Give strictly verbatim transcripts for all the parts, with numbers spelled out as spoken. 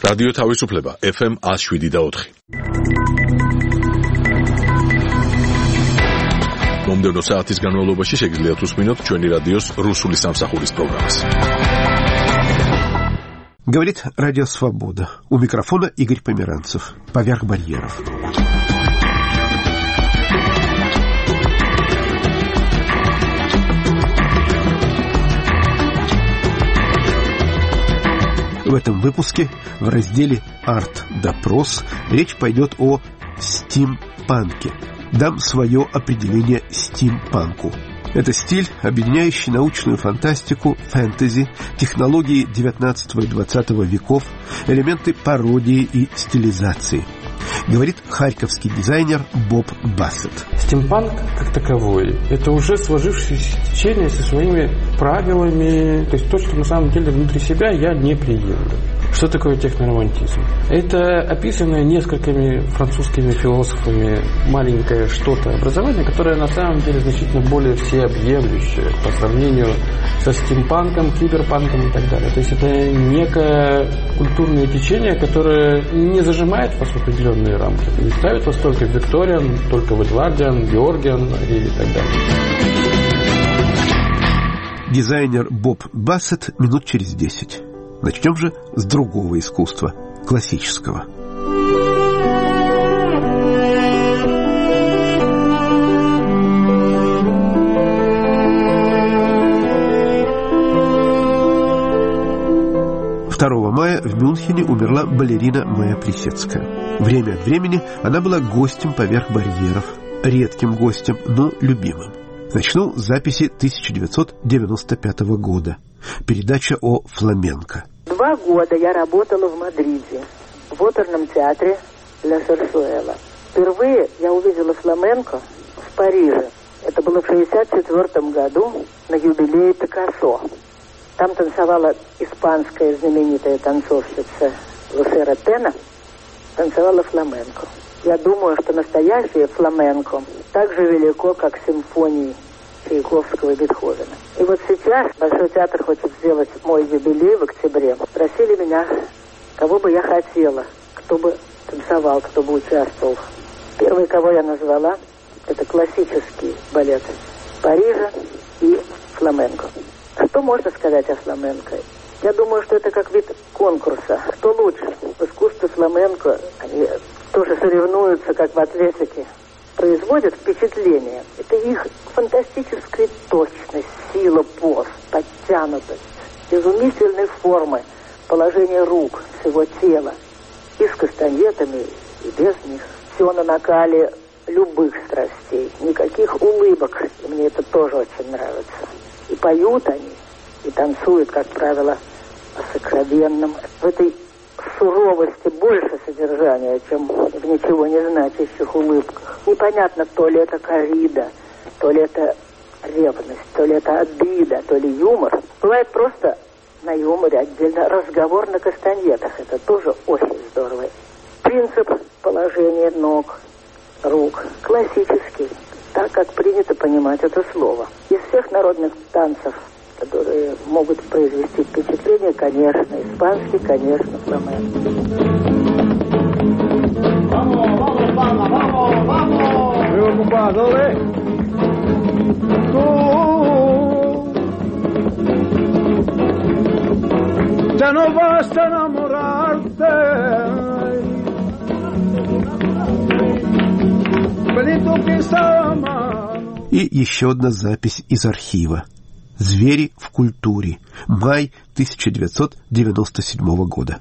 რადიო თავისუფლება ეფ ემ one oh seven და four. მომდევნო საათის განმავლობაში შეგიძლიათ უსმინოთ ჩვენი რადიოს რუსული სამსახურის პროგრამას. Говорит Радио Свобода. У микрофона Игорь Померанцев. Поверх барьеров. В этом выпуске в разделе «Арт-допрос» речь пойдет о стимпанке. Дам свое определение стимпанку. Это стиль, объединяющий научную фантастику, фэнтези, технологии девятнадцатого и двадцатого веков, элементы пародии и стилизации. Говорит харьковский дизайнер Боб Бассет. Стимпанк как таковой – это уже сложившееся течение со своими правилами, то есть то, что на самом деле внутри себя я не приемлю. Что такое техноромантизм? Это описанное несколькими французскими философами маленькое что-то образование, которое на самом деле значительно более всеобъемлющее по сравнению со стимпанком, киберпанком и так далее. То есть это некое культурное течение, которое не зажимает вас в определенные рамки, не ставит вас только в Викториан, только в Эдвардиан, Георгиан и так далее. Дизайнер Боб Бассет минут через десять. Начнем же с другого искусства, классического. второго мая в Мюнхене умерла балерина Майя Плисецкая. Время от времени она была гостем поверх барьеров, редким гостем, но любимым. Начну с записи тысяча девятьсот девяносто пятого года. Передача о фламенко. Два года я работала в Мадриде, в оперном театре Ля Сарсуэла. Впервые я увидела фламенко в Париже. Это было в шестьдесят четвёртом году на юбилее Пикассо. Там танцевала испанская знаменитая танцовщица Лусера Тена, танцевала фламенко. Я думаю, что настоящее фламенко так же велико, как симфонии Чайковского и Бетховена. И вот сейчас Большой театр хочет сделать мой юбилей в октябре. Спросили меня, кого бы я хотела, кто бы танцевал, кто бы участвовал. Первый, кого я назвала, это классический балет Парижа и фламенко. Что можно сказать о фламенко? Я думаю, что это как вид конкурса. Кто лучше? В искусстве фламенко они тоже соревнуются, как в атлетике. Производят впечатление. Это их фантастическая точность, сила поз, подтянутость, изумительной формы, положение рук, всего тела. И с кастаньетами, и без них. Все на накале любых страстей. Никаких улыбок. И мне это тоже очень нравится. И поют они, и танцуют, как правило, о сокровенном. В этой суровости больше содержания, чем в ничего не значащих улыбках. Непонятно, то ли это коррида, то ли это ревность, то ли это обида, то ли юмор. Бывает просто на юморе отдельно разговор на кастаньетах. Это тоже очень здорово. Принцип положения ног, рук классический, так как принято понимать это слово. Из всех народных танцев, которые могут произвести впечатление, конечно, испанский, конечно, фламенко. Vamos, vamos, vamos, vamos, vamos. Preocupado, ¿eh? Tú ya no basta enamorarte. Pelito que está mano. И еще одна запись из архива. «Звери в культуре». Май тысяча девятьсот девяносто седьмого года.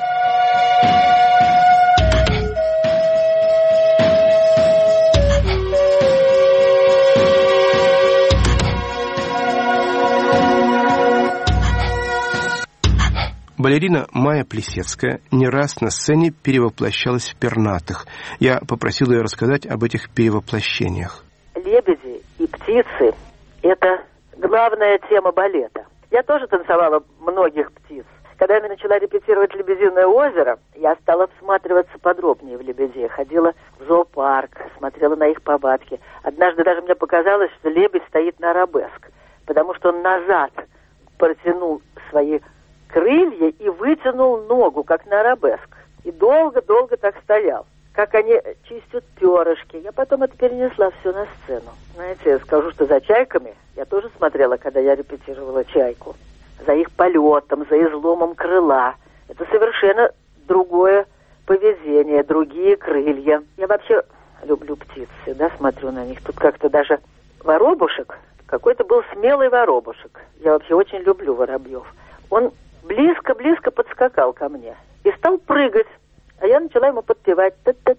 Балерина Майя Плисецкая не раз на сцене перевоплощалась в пернатых. Я попросил ее рассказать об этих перевоплощениях. Лебеди и птицы – это главная тема балета. Я тоже танцевала многих птиц. Когда я начала репетировать «Лебединое озеро», я стала всматриваться подробнее в лебедей. Ходила в зоопарк, смотрела на их повадки. Однажды даже мне показалось, что лебедь стоит на арабеск, потому что он назад протянул свои крылья и вытянул ногу, как на арабеск. И долго-долго так стоял. Как они чистят перышки. Я потом это перенесла все на сцену. Знаете, я скажу, что за чайками я тоже смотрела, когда я репетировала «Чайку». За их полетом, за изломом крыла. Это совершенно другое поведение, другие крылья. Я вообще люблю птицы, да, смотрю на них. Тут как-то даже воробушек, какой-то был смелый воробушек. Я вообще очень люблю воробьев. Он близко-близко подскакал ко мне и стал прыгать. А я начала ему подпевать.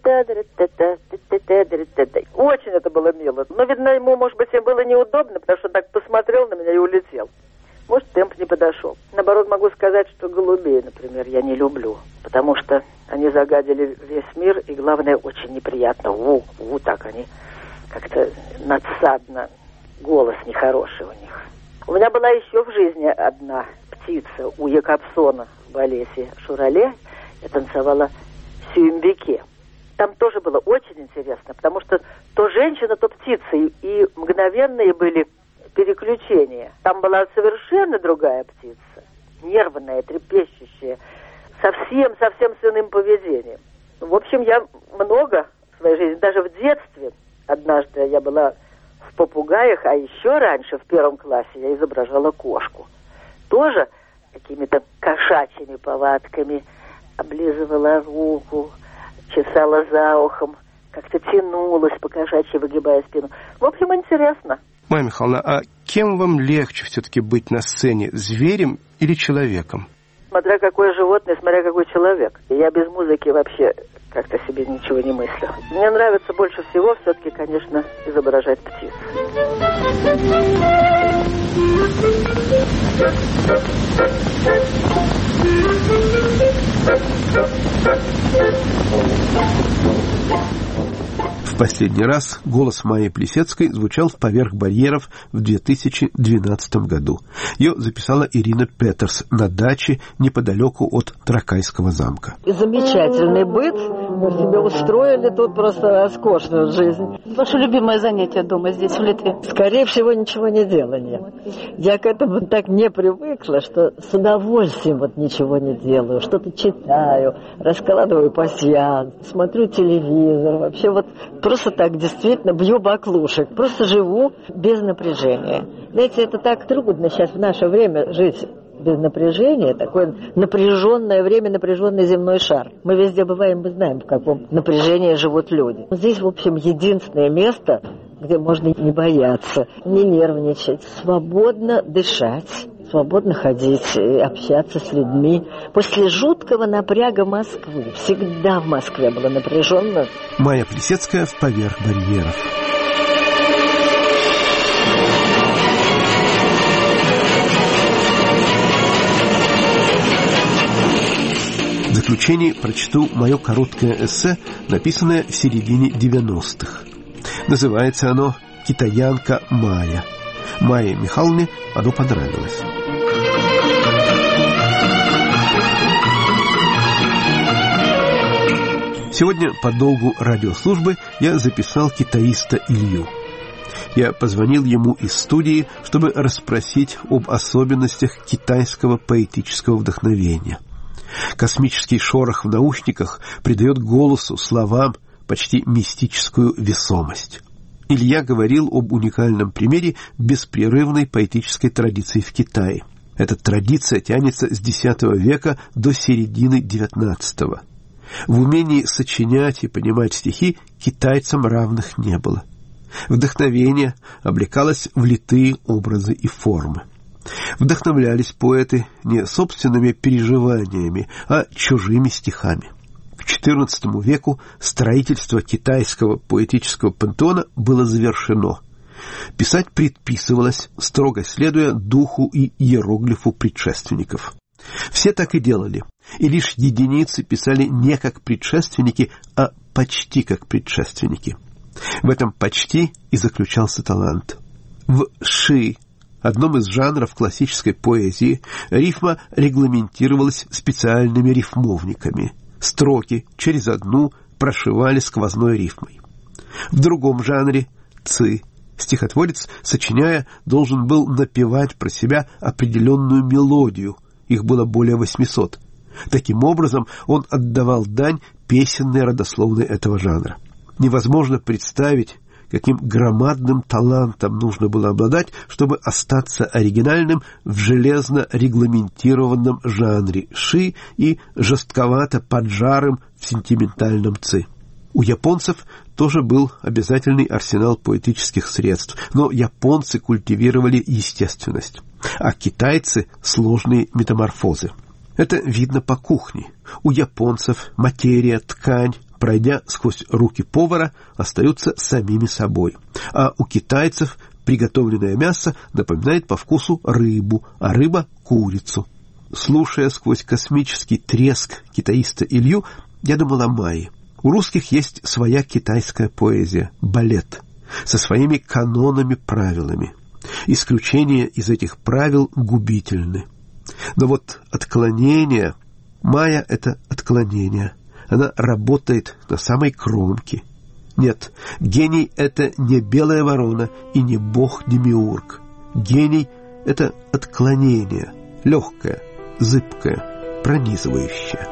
Очень это было мило. Но, видно, ему, может быть, и было неудобно, потому что он так посмотрел на меня и улетел. Может, темп не подошел. Наоборот, могу сказать, что голубей, например, я не люблю. Потому что они загадили весь мир, и, главное, очень неприятно. У, у, так они как-то надсадно. Голос нехороший у них. У меня была еще в жизни одна птица у Якобсона в балете «Шурале». Я танцевала в Сюембике. Там тоже было очень интересно, потому что то женщина, то птица, и, и мгновенные были переключения. Там была совершенно другая птица, нервная, трепещущая, совсем-совсем с иным поведением. В общем, я много в своей жизни, даже в детстве, однажды я была в попугаях, а еще раньше, в первом классе, я изображала кошку. Тоже какими-то кошачьими повадками, облизывала руку, чесала за ухом, как-то тянулась по-кошачьи, выгибая спину. В общем, интересно. Майя Михайловна, а кем вам легче все-таки быть на сцене, зверем или человеком? Смотря какое животное, смотря какой человек. Я без музыки вообще как-то себе ничего не мыслю. Мне нравится больше всего все-таки, конечно, изображать птиц. В последний раз голос Майи Плисецкой звучал в «Поверх барьеров» в две тысячи двенадцатом году. Ее записала Ирина Петерс на даче неподалеку от Тракайского замка. Замечательный быт. Мы себе устроили тут просто роскошную жизнь. Ваше любимое занятие дома здесь, в Литве? Скорее всего, ничего не делание. Я к этому так не привыкла, что с удовольствием вот ничего не делаю. Что-то читаю, раскладываю пасьянс, смотрю телевизор. Вообще вот просто так действительно бью баклушек. Просто живу без напряжения. Знаете, это так трудно сейчас в наше время жить без напряжения. Такое напряженное время, напряженный земной шар. Мы везде бываем, мы знаем, в каком напряжении живут люди. Здесь, в общем, единственное место, где можно не бояться, не нервничать, свободно дышать, свободно ходить, общаться с людьми. После жуткого напряга Москвы, всегда в Москве было напряженно. Майя Плисецкая в «Поверх барьеров». В заключение прочту мое короткое эссе, написанное в середине девяностых. Называется оно «Китаянка Майя». Майе Михайловне оно понравилось. Сегодня по долгу радиослужбы я записал китаиста Илью. Я позвонил ему из студии, чтобы расспросить об особенностях китайского поэтического вдохновения. Космический шорох в наушниках придает голосу, словам почти мистическую весомость. Илья говорил об уникальном примере беспрерывной поэтической традиции в Китае. Эта традиция тянется с десятого века до середины девятнадцатого. В умении сочинять и понимать стихи китайцам равных не было. Вдохновение облекалось в литые образы и формы. Вдохновлялись поэты не собственными переживаниями, а чужими стихами. К четырнадцатому веку строительство китайского поэтического пантеона было завершено. Писать предписывалось, строго следуя духу и иероглифу предшественников. Все так и делали, и лишь единицы писали не как предшественники, а почти как предшественники. В этом почти и заключался талант. В ши, одном из жанров классической поэзии, рифма регламентировалась специальными рифмовниками. Строки через одну прошивали сквозной рифмой. В другом жанре, ци, стихотворец, сочиняя, должен был напевать про себя определенную мелодию их было более восьмисот. Таким образом, он отдавал дань песенной родословной этого жанра. Невозможно представить, каким громадным талантом нужно было обладать, чтобы остаться оригинальным в железно регламентированном жанре ши и жестковато поджарым в сентиментальном ци. У японцев тоже был обязательный арсенал поэтических средств, но японцы культивировали естественность, а китайцы – сложные метаморфозы. Это видно по кухне. У японцев материя, ткань, пройдя сквозь руки повара, остаются самими собой. А у китайцев приготовленное мясо напоминает по вкусу рыбу, а рыба – курицу. Слушая сквозь космический треск китаиста Илью, я думал о Майе. У русских есть своя китайская поэзия – балет, со своими канонами-правилами. Исключения из этих правил губительны. Но вот отклонение, Майя – это отклонение. Она работает на самой кромке. Нет, гений – это не белая ворона и не бог-демиург. Гений – это отклонение, легкое, зыбкое, пронизывающее.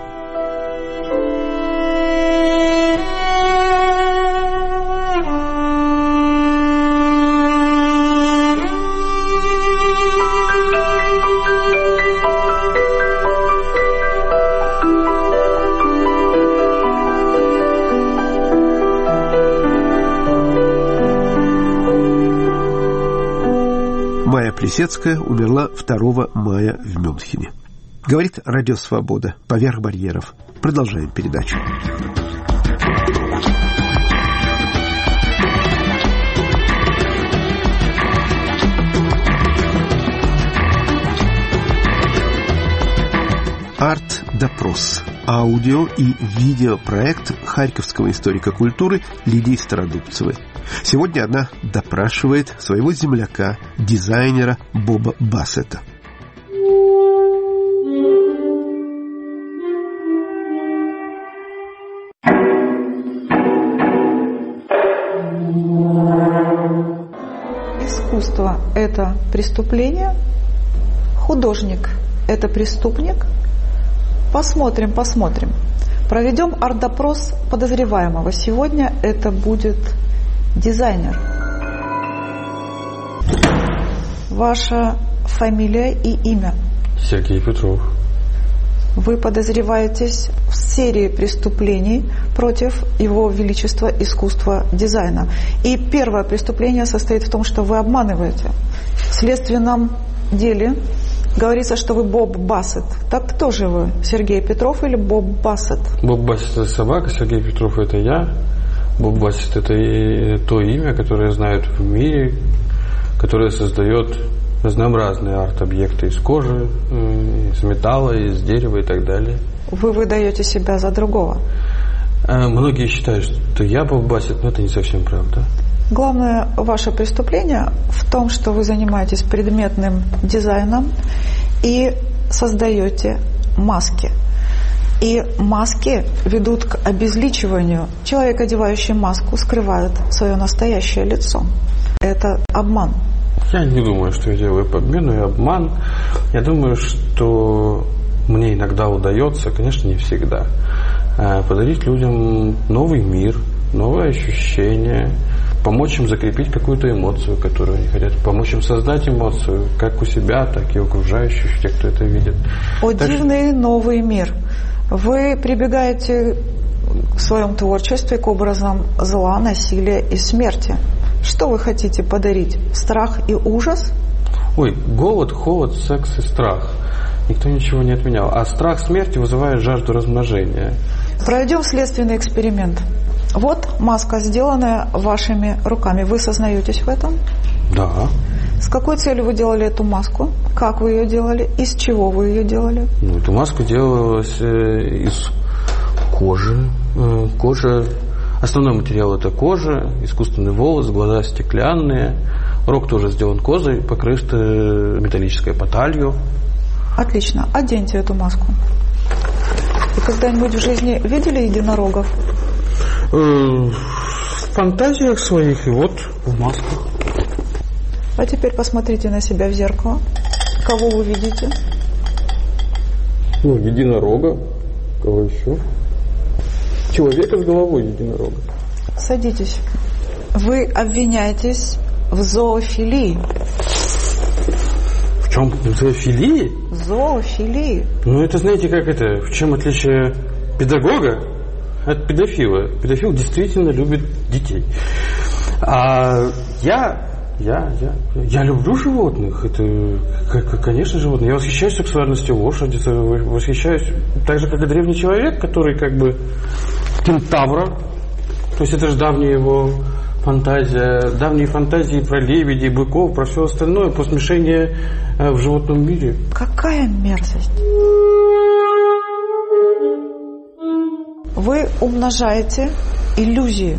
Майя Плисецкая умерла второго мая в Мюнхене. Говорит Радио Свобода. Поверх барьеров. Продолжаем передачу. Арт-допрос. Аудио- и видеопроект харьковского историка культуры Лидии Стародубцевой. Сегодня она допрашивает своего земляка, дизайнера Боба Бассета. Искусство – это преступление, художник – это преступник. Посмотрим, посмотрим. Проведем арт-допрос подозреваемого. Сегодня это будет дизайнер. Ваша фамилия и имя? Сергей Петров. Вы подозреваетесь в серии преступлений против Его Величества искусства дизайна. И первое преступление состоит в том, что вы обманываете. В следственном деле говорится, что вы Боб Бассет. Так кто же вы? Сергей Петров или Боб Бассет? Боб Бассет – это собака, Сергей Петров – это я. Боб Бассет – это и то имя, которое знают в мире, которое создает разнообразные арт-объекты из кожи, из металла, из дерева и так далее. Вы выдаете себя за другого? Многие считают, что я Боб Бассет, но это не совсем правда. Главное ваше преступление в том, что вы занимаетесь предметным дизайном и создаете маски. И маски ведут к обезличиванию. Человек, одевающий маску, скрывает свое настоящее лицо. Это обман. Я не думаю, что я делаю подмену и обман. Я думаю, что мне иногда удается, конечно, не всегда, подарить людям новый мир, новые ощущения, помочь им закрепить какую-то эмоцию, которую они хотят, помочь им создать эмоцию, как у себя, так и у окружающих, тех, кто это видит. О, так дивный что... новый мир. Вы прибегаете в своем творчестве к образам зла, насилия и смерти. Что вы хотите подарить? Страх и ужас? Ой, голод, холод, секс и страх. Никто ничего не отменял. А страх смерти вызывает жажду размножения. Проведем следственный эксперимент. Вот маска, сделанная вашими руками. Вы сознаетесь в этом? Да. С какой целью вы делали эту маску? Как вы ее делали? Из чего вы ее делали? Ну, эту маску делалась э, из кожи. Э, кожа. Основной материал это кожа, искусственный волос, глаза стеклянные. Рог тоже сделан кожей, покрыт металлической поталью. Отлично. Оденьте эту маску. Вы когда-нибудь в жизни видели единорогов? В фантазиях своих и вот в масках. А теперь посмотрите на себя в зеркало. Кого вы видите? Ну, единорога. Кого еще? Человека с головой единорога. Садитесь. Вы обвиняетесь в зоофилии. В чем? В зоофилии? Зоофилии. Ну, это знаете, как это? В чем отличие педагога от педофила? Педофил действительно любит детей. А я... Я, я, я люблю животных. Это, конечно, животные. Я восхищаюсь сексуальностью лошади, восхищаюсь так же, как и древний человек, который как бы кентавра. То есть это же давняя его фантазия, давние фантазии про лебедей, быков, про все остальное, про смешение в животном мире. Какая мерзость! Вы умножаете иллюзии.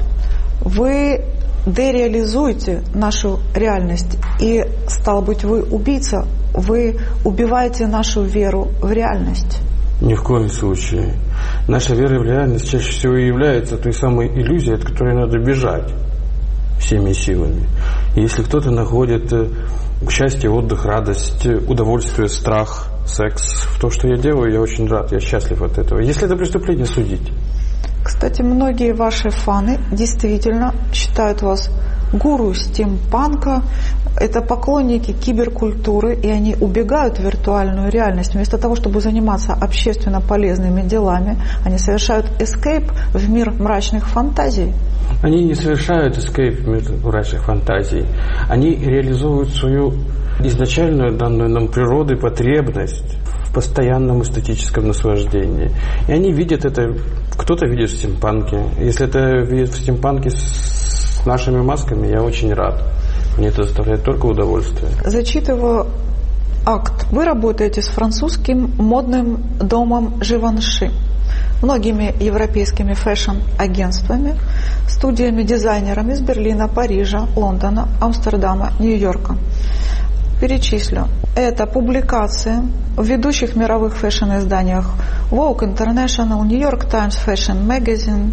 Вы дереализуете нашу реальность, и, стало быть, вы убийца, вы убиваете нашу веру в реальность. Ни в коем случае. Наша вера в реальность чаще всего и является той самой иллюзией, от которой надо бежать всеми силами. И если кто-то находит счастье, отдых, радость, удовольствие, страх, секс в то, что я делаю, я очень рад, я счастлив от этого. Если это преступление, судите. Кстати, многие ваши фаны действительно считают вас гуру стимпанка. Это поклонники киберкультуры, и они убегают в виртуальную реальность. Вместо того, чтобы заниматься общественно полезными делами, они совершают эскейп в мир мрачных фантазий. Они не совершают эскейп в мир мрачных фантазий. Они реализуют свою изначальную данную нам природой потребность в постоянном эстетическом наслаждении. И они видят это, кто-то видит в стимпанке. Если это видит в стимпанке с нашими масками, я очень рад. Мне это доставляет только удовольствие. Зачитываю акт. Вы работаете с французским модным домом Живанши, многими европейскими фэшн-агентствами, студиями-дизайнерами из Берлина, Парижа, Лондона, Амстердама, Нью-Йорка. Перечислю. Это публикации в ведущих мировых фэшн-изданиях Vogue International, New York Times Fashion Magazine,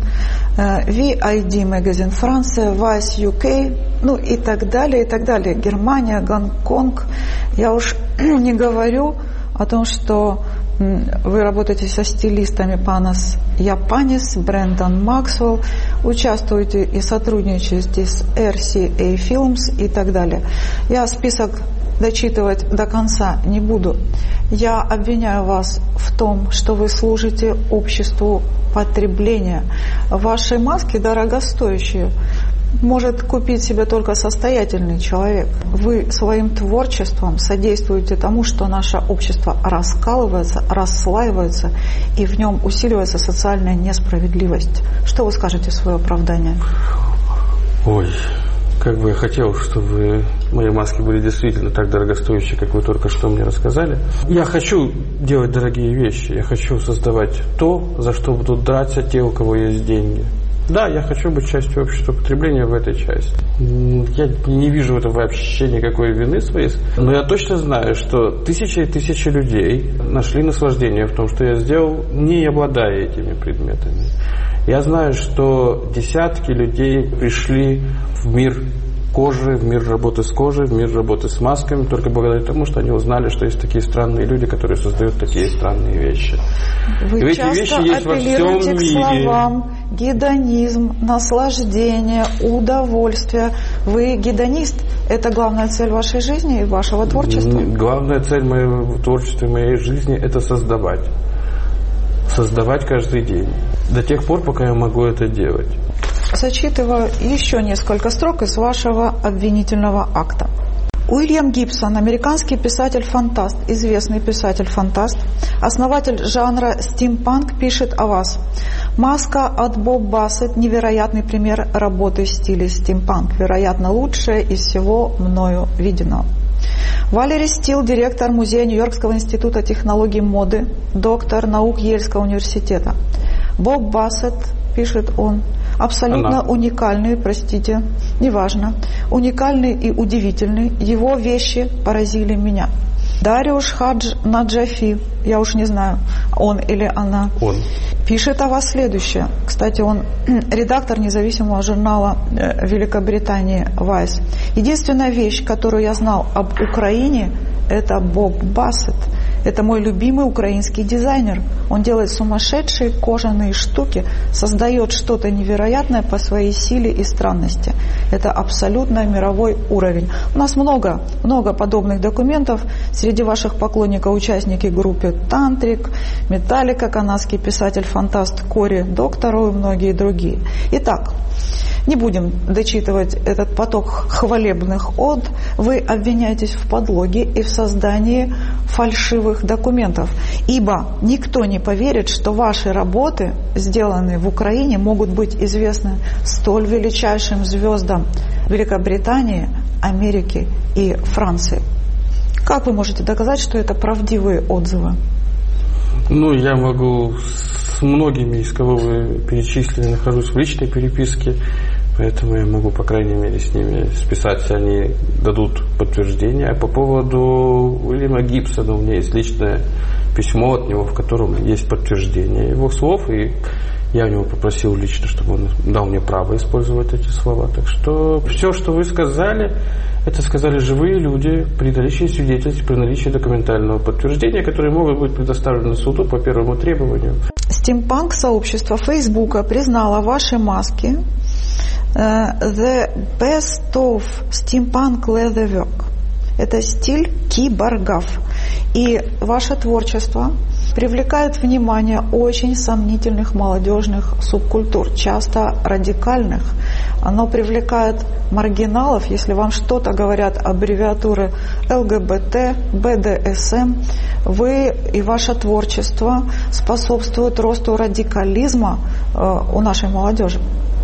ви ай ди Magazine Франция, Vice ю кей, ну и так далее, и так далее. Германия, Гонконг. Я уж не говорю о том, что вы работаете со стилистами Панас Япанис, Брэндон Максвелл, участвуете и сотрудничаете с эр си эй Films и так далее. Я список дочитывать до конца не буду. Я обвиняю вас в том, что вы служите обществу потребления. Ваши маски дорогостоящие. Может купить себе только состоятельный человек. Вы своим творчеством содействуете тому, что наше общество раскалывается, расслаивается, и в нем усиливается социальная несправедливость. Что вы скажете в свое оправдание? Ой, как бы я хотел, чтобы мои маски были действительно так дорогостоящие, как вы только что мне рассказали. Я хочу делать дорогие вещи, я хочу создавать то, за что будут драться те, у кого есть деньги. Да, я хочу быть частью общества потребления в этой части. Я не вижу в этом вообще никакой вины своей. Но я точно знаю, что тысячи и тысячи людей нашли наслаждение в том, что я сделал, не обладая этими предметами. Я знаю, что десятки людей пришли в мир кожи, в мир работы с кожей, в мир работы с масками, только благодаря тому, что они узнали, что есть такие странные люди, которые создают такие странные вещи. Вы и эти часто вещи есть во апеллируете всем к мире. Словам гедонизм, наслаждение, удовольствие. Вы гедонист. Это главная цель вашей жизни и вашего творчества? Главная цель моего творчества и моей жизни – это создавать. Создавать каждый день. До тех пор, пока я могу это делать. Зачитываю еще несколько строк из вашего обвинительного акта. Уильям Гибсон, американский писатель-фантаст, известный писатель-фантаст, основатель жанра стимпанк, пишет о вас. Маска от Боб Бассет – невероятный пример работы в стиле стимпанк, вероятно, лучшая из всего мною виденного. Валери Стил, директор музея Нью-Йоркского института технологий моды, доктор наук Йельского университета. Боб Бассет, пишет он, абсолютно Она. уникальный, простите, неважно, уникальный и удивительный. Его вещи поразили меня. Дариуш Хадж Наджафи, я уж не знаю, он или она, Он. пишет о вас следующее. Кстати, он редактор независимого журнала Великобритании Vice. Единственная вещь, которую я знал об Украине, это Боб Бассет. Это мой любимый украинский дизайнер. Он делает сумасшедшие кожаные штуки, создает что-то невероятное по своей силе и странности. Это абсолютно мировой уровень. У нас много, много подобных документов. Среди ваших поклонников участники группы Тантрик, Металлика, канадский писатель-фантаст Кори Доктору и многие другие. Итак, не будем дочитывать этот поток хвалебных од. Вы обвиняетесь в подлоге и в создании фальшивых документов. Ибо никто не поверит, что ваши работы, сделанные в Украине, могут быть известны столь величайшим звездам Великобритании, Америки и Франции. Как вы можете доказать, что это правдивые отзывы? Ну, я могу с многими, из кого вы перечислили, нахожусь в личной переписке, поэтому я могу, по крайней мере, с ними списаться, они дадут подтверждение. А по поводу Уильяма Гибсона у меня есть личное письмо от него, в котором есть подтверждение его слов, и я у него попросил лично, чтобы он дал мне право использовать эти слова. Так что все, что вы сказали, это сказали живые люди при наличии свидетельств, при наличии документального подтверждения, которые могут быть предоставлены суду по первому требованию. Стимпанк-сообщество Фейсбука признало ваши маски uh, The Best of Steampunk Leatherwork. Это стиль киборгов. И ваше творчество привлекает внимание очень сомнительных молодежных субкультур, часто радикальных. Оно привлекает маргиналов, если вам что-то говорят аббревиатуры эл гэ бэ тэ, бэ дэ эс эм, вы и ваше творчество способствуют росту радикализма э, у нашей молодежи.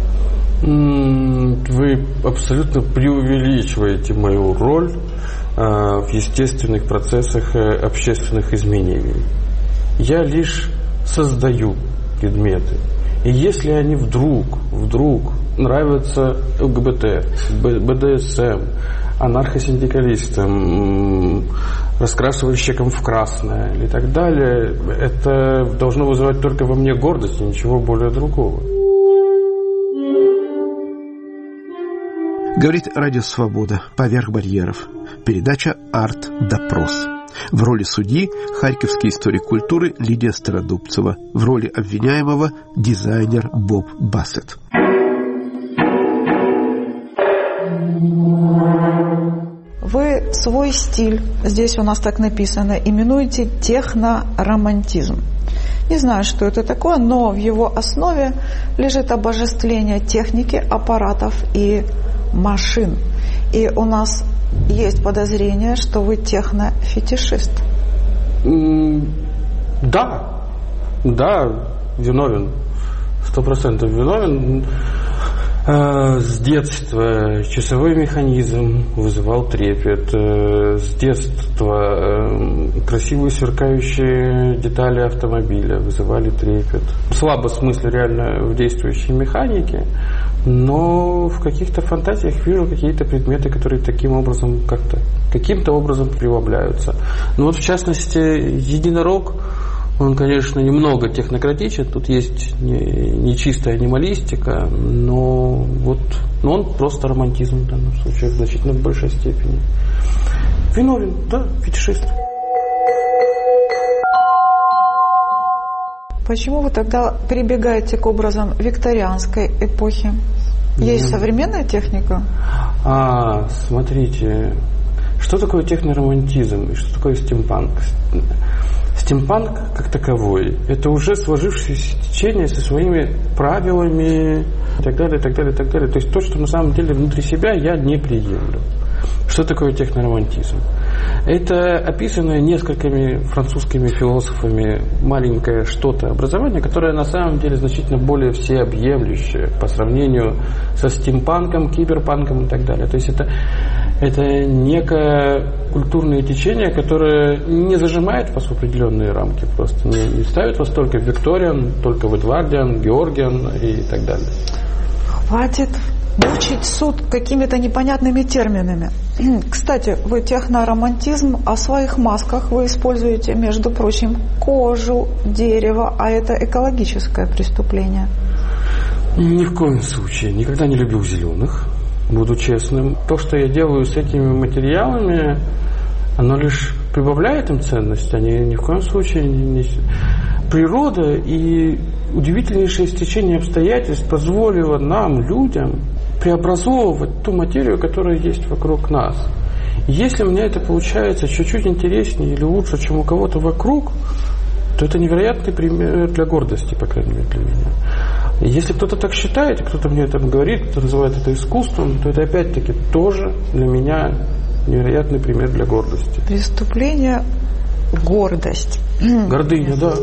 Вы абсолютно преувеличиваете мою роль э, в естественных процессах э, общественных изменений. Я лишь создаю предметы. И если они вдруг, вдруг нравятся эл гэ бэ тэ, бэ дэ эс эм, анархосиндикалистам, раскрашивальщикам в красное и так далее, это должно вызывать только во мне гордость и ничего более другого. Говорит Радио Свобода. Поверх барьеров. Передача «Арт-допрос». В роли судьи харьковский историк культуры Лидия Стародубцева. В роли обвиняемого дизайнер Боб Бассет. Вы свой стиль, здесь у нас так написано, именуете техноромантизм. Не знаю, что это такое, но в его основе лежит обожествление техники, аппаратов и машин. И у нас есть подозрение, что вы технофетишист. Да, да, виновен, сто процентов виновен. С детства часовой механизм вызывал трепет. С детства красивые сверкающие детали автомобиля вызывали трепет. Слабо в смысле реально в действующей механике, но в каких-то фантазиях вижу какие-то предметы, которые таким образом как-то, каким-то образом преломляются. Ну вот в частности единорог, он, конечно, немного технократичен, тут есть не, не чистая анималистика, но вот, но он просто романтизм в данном случае в значительно большей степени. Виновен, да, фетишист. Почему вы тогда прибегаете к образам викторианской эпохи? Есть mm. современная техника? А, смотрите, что такое техноромантизм и что такое стимпанк? Стимпанк как таковой – это уже сложившееся течение со своими правилами и так далее, и так далее, и так далее. То есть то, что на самом деле внутри себя я не приемлю. Что такое техноромантизм? Это описанное несколькими французскими философами маленькое что-то образование, которое на самом деле значительно более всеобъемлющее по сравнению со стимпанком, киберпанком и так далее. То есть это, это некое культурное течение, которое не зажимает вас в определенные рамки, просто не, не ставит вас только в Викториан, только в Эдвардиан, Георгиан и так далее. Хватит мучить суд какими-то непонятными терминами. Кстати, вы техноромантизм, о своих масках вы используете, между прочим, кожу, дерево, а это экологическое преступление. Ни в коем случае. Никогда не любил зеленых, буду честным. То, что я делаю с этими материалами, оно лишь прибавляет им ценность, они ни в коем случае не... Природа и удивительнейшее стечение обстоятельств позволило нам, людям, преобразовывать ту материю, которая есть вокруг нас. И если у меня это получается чуть-чуть интереснее или лучше, чем у кого-то вокруг, то это невероятный пример для гордости, по крайней мере, для меня. И если кто-то так считает, и кто-то мне это говорит, кто называет это искусством, то это опять-таки тоже для меня невероятный пример для гордости. Преступление – гордость. Гордыня, да.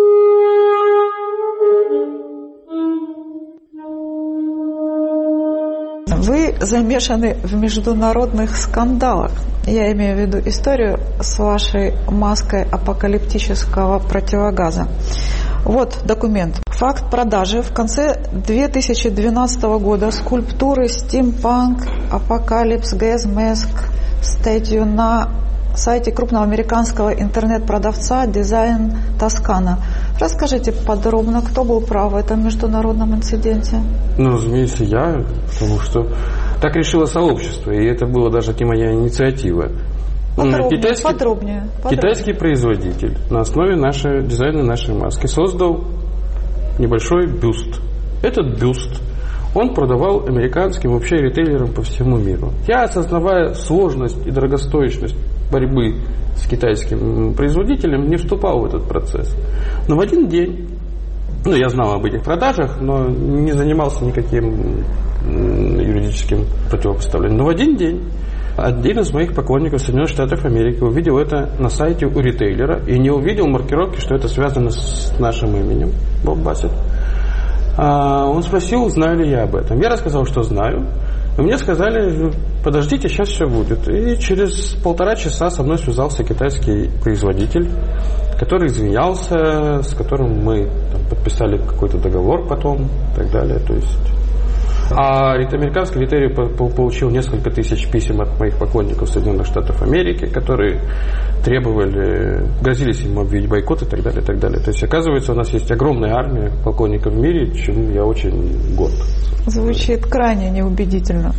Вы замешаны в международных скандалах. Я имею в виду историю с вашей маской апокалиптического противогаза. Вот документ. Факт продажи в конце две тысячи двенадцатого года скульптуры Steampunk Apocalypse Gas Mask Statue на сайте крупного американского интернет-продавца Design Toscana. Расскажите подробно, кто был прав в этом международном инциденте? Ну, разумеется, я, потому что так решило сообщество, и это была даже не моя инициатива. Подробнее, китайский, подробнее, подробнее. Китайский производитель на основе нашей, дизайна нашей маски создал небольшой бюст. Этот бюст он продавал американским вообще ритейлерам по всему миру. Я, осознавая сложность и дорогостоящность борьбы с китайским производителем, не вступал в этот процесс. Но в один день, ну, я знал об этих продажах, но не занимался никаким юридическим противопоставлением. Но в один день один из моих поклонников Соединенных Штатов Америки увидел это на сайте у ритейлера и не увидел маркировки, что это связано с нашим именем, Боб Бассет. А он спросил, знаю ли я об этом. Я рассказал, что знаю. И мне сказали, подождите, сейчас все будет. И через полтора часа со мной связался китайский производитель, который извинялся, с которым мы там подписали какой-то договор потом и так далее. То есть... А американский ритейлер получил несколько тысяч писем от моих поклонников Соединенных Штатов Америки, которые требовали, грозились ему объявить бойкот и так далее, и так далее. То есть, оказывается, у нас есть огромная армия поклонников в мире, чему я очень горд. Звучит крайне неубедительно.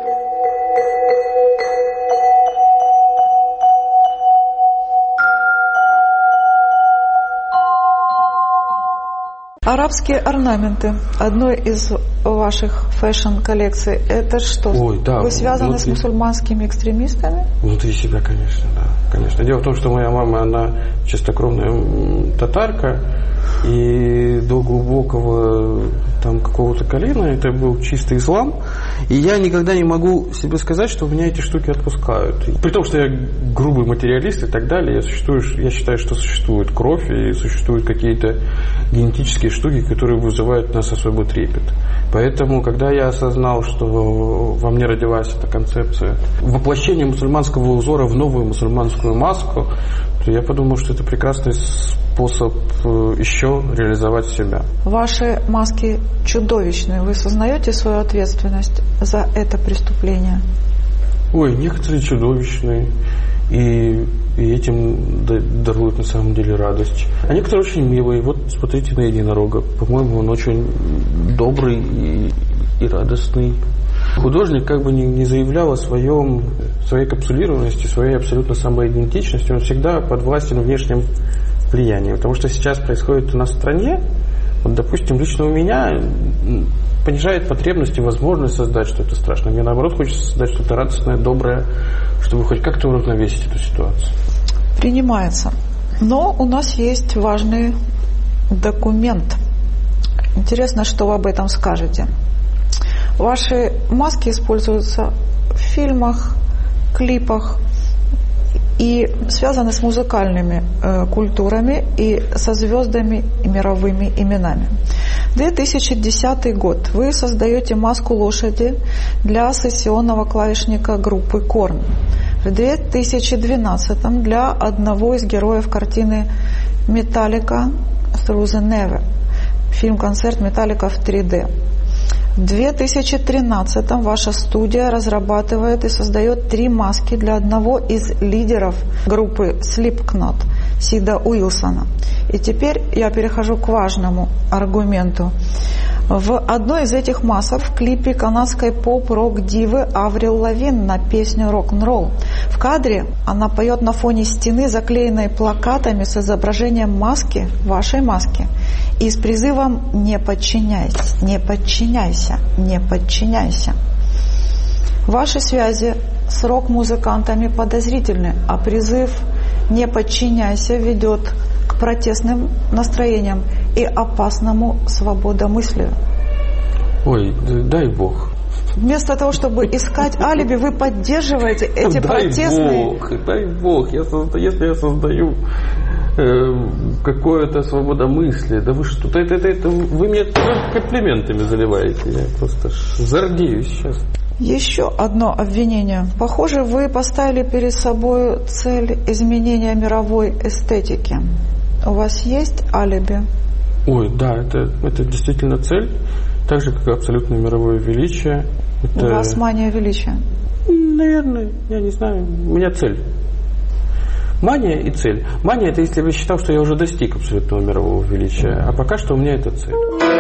Арабские орнаменты одной из ваших фэшн-коллекций. Это что? Ой, да, вы связаны внутри... с мусульманскими экстремистами? Внутри себя, конечно, да. Конечно. Дело в том, что моя мама, она чистокровная татарка, и до глубокого там какого-то колена это был чистый ислам. И я никогда не могу себе сказать, что у меня эти штуки отпускают. При том, что я грубый материалист и так далее, я, существую, я считаю, что существует кровь и существуют какие-то генетические штуки, которые вызывают в нас особый трепет. Поэтому, когда я осознал, что во мне родилась эта концепция воплощения мусульманского узора в новую мусульманскую маску, то я подумал, что это прекрасный способ еще реализовать себя. Ваши маски чудовищные. Вы сознаете свою ответственность за это преступление? Ой, некоторые чудовищные. И, и этим даруют на самом деле радость. А некоторые очень милые. Вот смотрите на единорога. По-моему, он очень добрый и, и радостный. Художник как бы не, не заявлял о своем, своей капсулированности, своей абсолютно самоидентичности. Он всегда подвластен внешним влиянием. Потому что сейчас происходит у нас в стране, вот, допустим, лично у меня понижает потребность и возможность создать что-то страшное. Мне, наоборот, хочется создать что-то радостное, доброе, чтобы хоть как-то уравновесить эту ситуацию. Принимается. Но у нас есть важный документ. Интересно, что вы об этом скажете. Ваши маски используются в фильмах, клипах и связаны с музыкальными э, культурами и со звездами и мировыми именами. две тысячи десятый год. Вы создаете маску лошади для сессионного клавишника группы Korn. В две тысячи двенадцатом для одного из героев картины Metallica Through the Never. Фильм-концерт Metallica в три дэ. В две тысячи тринадцатом ваша студия разрабатывает и создает три маски для одного из лидеров группы Slipknot, Сида Уилсона. И теперь я перехожу к важному аргументу. В одной из этих масок в клипе канадской поп-рок-дивы Аврил Лавин на песню «Рок-н-ролл». В кадре она поет на фоне стены, заклеенной плакатами с изображением маски, вашей маски, и с призывом «Не подчиняйся, не подчиняйся, не подчиняйся». Ваши связи с рок-музыкантами подозрительны, а призыв «Не подчиняйся» ведет к протестным настроениям и опасному свободомыслию. Ой, дай Бог. Вместо того, чтобы искать алиби, вы поддерживаете эти дай протестные... Бог, дай Бог, я созда... если я создаю э, какое-то свободомыслие, да вы что, это, это, это, вы меня комплиментами заливаете, я просто зардеюсь сейчас. Еще одно обвинение. Похоже, вы поставили перед собой цель изменения мировой эстетики. У вас есть алиби? Ой, да, это, это действительно цель, так же, как и абсолютное мировое величие. Это... У вас мания величия? Наверное, я не знаю. У меня цель. Мания и цель. Мания — это если бы я считал, что я уже достиг абсолютного мирового величия, а пока что у меня это цель.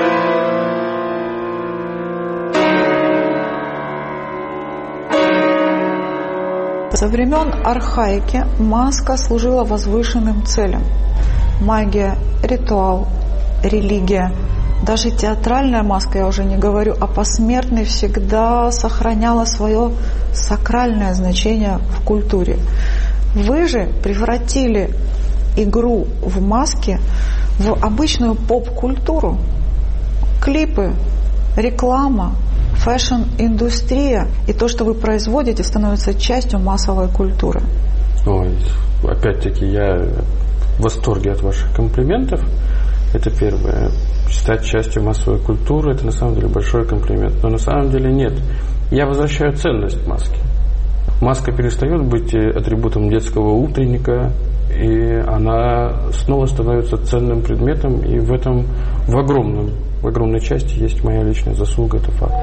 Со времен архаики маска служила возвышенным целям. Магия, ритуал, религия, даже театральная маска, я уже не говорю, а посмертный всегда сохраняла свое сакральное значение в культуре. Вы же превратили игру в маски в обычную поп-культуру. Клипы, реклама, фэшн-индустрия и то, что вы производите, становится частью массовой культуры. Ой, опять-таки, я в восторге от ваших комплиментов. Это первое. Стать частью массовой культуры — это на самом деле большой комплимент. Но на самом деле нет. Я возвращаю ценность маски. Маска перестает быть атрибутом детского утренника, и она снова становится ценным предметом, и в этом в огромном, в огромной части есть моя личная заслуга, это факт.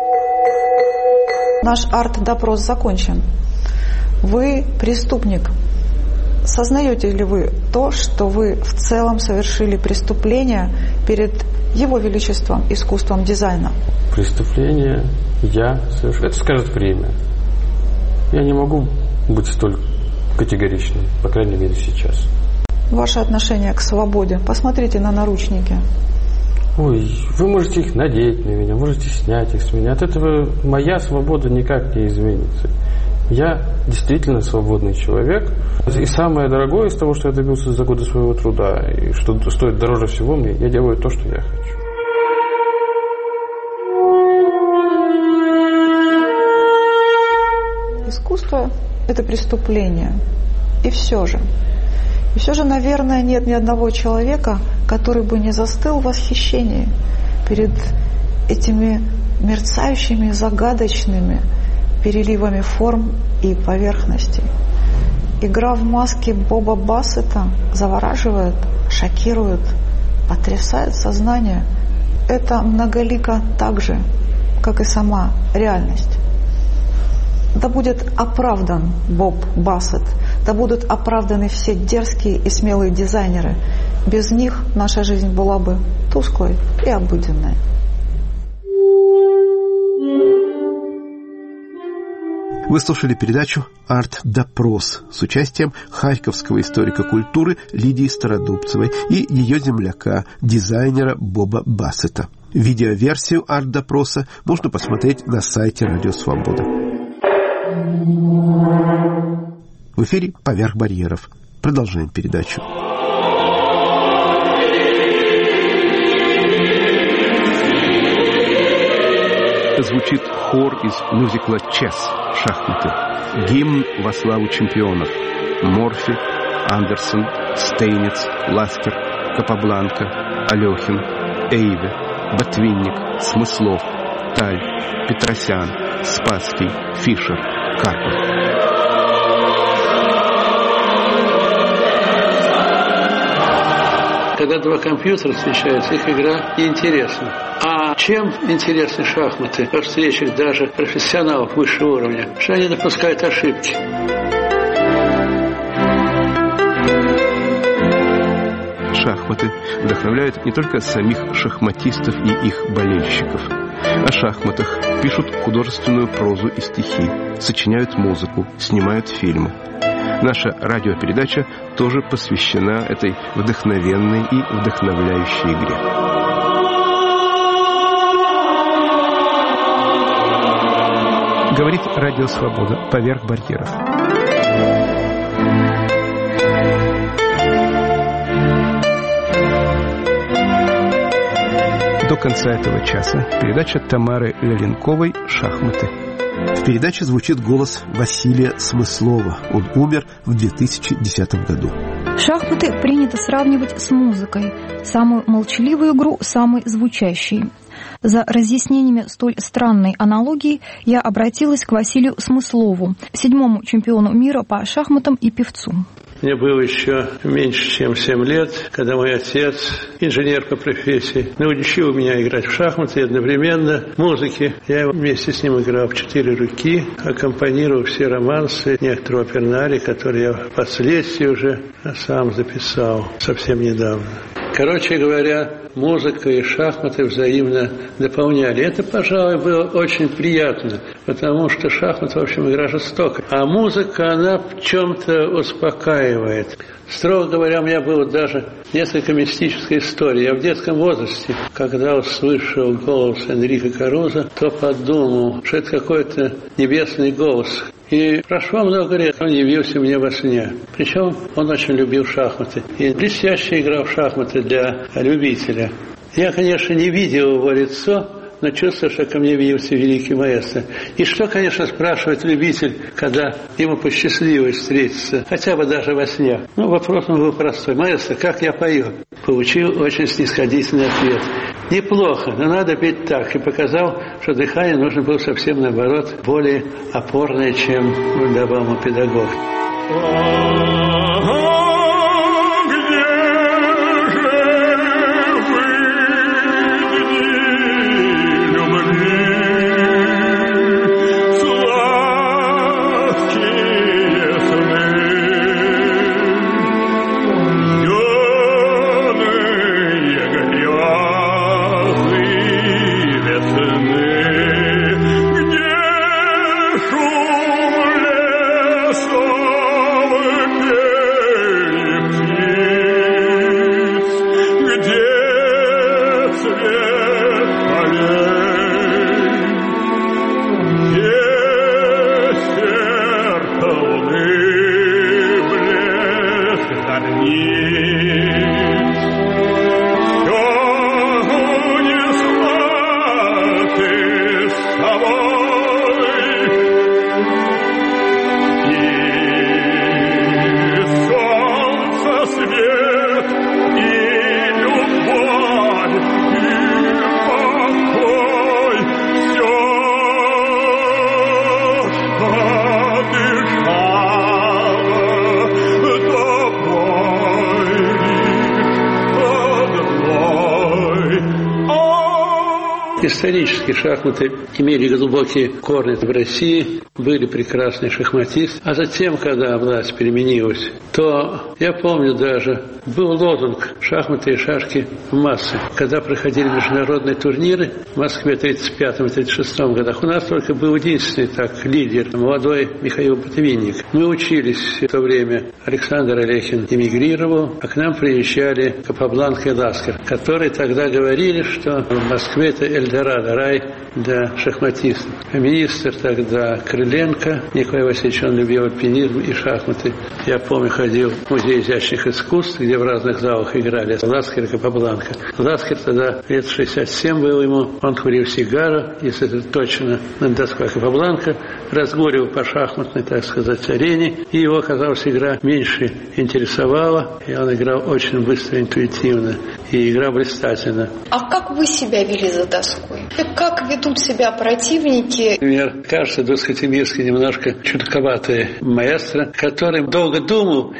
Наш арт-допрос закончен. Вы преступник. Сознаете ли вы то, что вы в целом совершили преступление перед Его Величеством, искусством дизайна? Преступление я совершил. Это скажет время. Я не могу быть столь категоричным, по крайней мере сейчас. Ваше отношение к свободе. Посмотрите на наручники. Ой, вы можете их надеть на меня, можете снять их с меня. От этого моя свобода никак не изменится. Я действительно свободный человек. И самое дорогое из того, что я добился за годы своего труда, и что стоит дороже всего мне, я делаю то, что я хочу. Искусство – это преступление. И все же. И все же, наверное, нет ни одного человека, который бы не застыл в восхищении перед этими мерцающими, загадочными переливами форм и поверхностей. Игра в маске Боба Бассета завораживает, шокирует, потрясает сознание. Это многолико так же, как и сама реальность. Да будет оправдан Боб Бассет, да будут оправданы все дерзкие и смелые дизайнеры. Без них наша жизнь была бы тусклой и обыденной. Вы слушали передачу «Арт-допрос» с участием харьковского историка культуры Лидии Стародубцевой и ее земляка, дизайнера Боба Бассета. Видеоверсию «Арт-допроса» можно посмотреть на сайте «Радио Свобода». В эфире «Поверх барьеров». Продолжаем передачу. Звучит хор из мюзикла «Чес» «Шахматы». Гимн во славу чемпионов. Морфи, Андерсон, Стейниц, Ласкер, Капабланка, Алехин, Эйве, Ботвинник, Смыслов, Таль, Петросян, Спасский, Фишер, Карпов. Когда два компьютера встречаются, их игра неинтересна. А Чем интересны шахматы во встречах даже профессионалов высшего уровня? Что они допускают ошибки. Шахматы вдохновляют не только самих шахматистов и их болельщиков. О шахматах пишут художественную прозу и стихи, сочиняют музыку, снимают фильмы. Наша радиопередача тоже посвящена этой вдохновенной и вдохновляющей игре. Говорит Радио Свобода поверх барьеров. До конца этого часа передача Тамары Леленковой «Шахматы». В передаче звучит голос Василия Смыслова. Он умер в две тысячи десятом году. Шахматы принято сравнивать с музыкой. Самую молчаливую игру самой звучащей. За разъяснениями столь странной аналогии я обратилась к Василию Смыслову, седьмому чемпиону мира по шахматам и певцу. Мне было еще меньше, чем семь лет, когда мой отец, инженер по профессии, научил меня играть в шахматы и одновременно музыке. Я вместе с ним играл в четыре руки, аккомпанировал все романсы, некоторые опернари, которые я впоследствии уже сам записал совсем недавно. Короче говоря, музыка и шахматы взаимно дополняли. Это, пожалуй, было очень приятно, потому что шахматы, в общем, игра жестокая. А музыка, она в чем-то успокаивает. Строго говоря, у меня было даже несколько мистической истории. Я в детском возрасте, когда услышал голос Энрико Карузо, то подумал, что это какой-то небесный голос. И прошло много лет, он явился мне во сне. Причем он очень любил шахматы. И блестяще играл в шахматы для любителя. Я, конечно, не видел его лицо, но чувствую, что ко мне явился великий маэстро. И что, конечно, спрашивает любитель, когда ему посчастливилось встретиться, хотя бы даже во сне? Ну, вопрос был простой. Маэстро, как я пою? Получил очень снисходительный ответ. Неплохо, но надо петь так. И показал, что дыхание нужно было совсем наоборот, более опорное, чем давал ему педагог. Исторически шахматы имели глубокие корни в России, были прекрасные шахматисты. А затем, когда власть переменилась, то, я помню даже, был лозунг «Шахматы и шашки в массы». Когда проходили международные турниры в Москве в тридцать пятом — тридцать шестом годах, у нас только был единственный так лидер, молодой Михаил Ботвинник. Мы учились в то время, Александр Алехин эмигрировал, а к нам приезжали Капабланка и Ласкер, которые тогда говорили, что в Москве это Эльдорадо, рай для шахматистов. А министр тогда Крыленко, Николай Васильевич, он любил альпинизм и шахматы. Я помню, ходил в музей изящных искусств, где в разных залах играли Ласкер и Капабланка. Ласкер тогда лет шестьдесят семь был ему, он курил сигару, если это точно, над доской. Капабланка разгуливал по шахматной, так сказать, арене, и его, казалось, игра меньше интересовала, и он играл очень быстро, интуитивно, и играл блистательно. А как вы себя вели за доской? Как ведут себя противники? Например, кажется, Дускотемирский немножко чудаковатый маэстро, который долго думал